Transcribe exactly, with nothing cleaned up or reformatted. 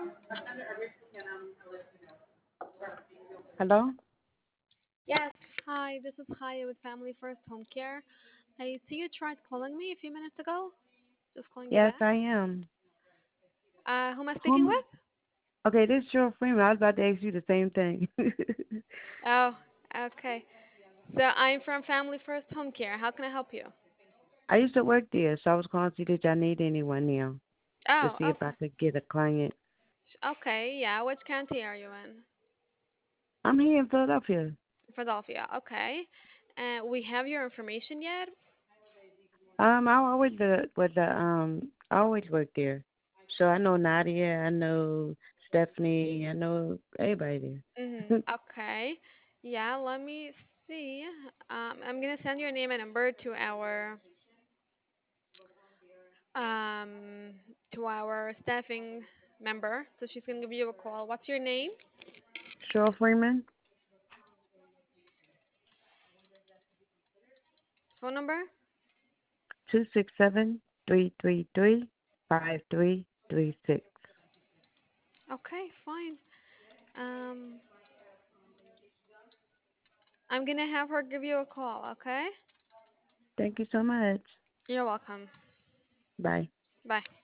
Hello? Yes. Hi, this is Haya with Family First Home Care. I see you tried calling me a few minutes ago. Just calling you Yes, back. I am. Uh, who am I Who speaking am with? I? Okay, this is Cheryl Freeman. I was about to ask you the same thing. Oh, okay. So I'm from Family First Home Care. How can I help you? I used to work there, so I was calling to see if y'all need anyone now to Oh, see if I okay. could get a client. Okay, yeah. Which county are you in? I'm here in Philadelphia. Philadelphia. Okay. Uh, we have your information yet? Um, I always the with the um I always work there. So I know Nadia, I know Stephanie, I know everybody Mhm. there. Okay. Yeah. Let me see. Um, I'm gonna send your name and number to our um to our staffing member, so she's gonna give you a call. What's your name? Cheryl Freeman, Phone number? two six seven three three three five three three six. Okay, fine. Um, I'm gonna have her give you a call. Okay. Thank you so much. You're welcome. Bye. Bye.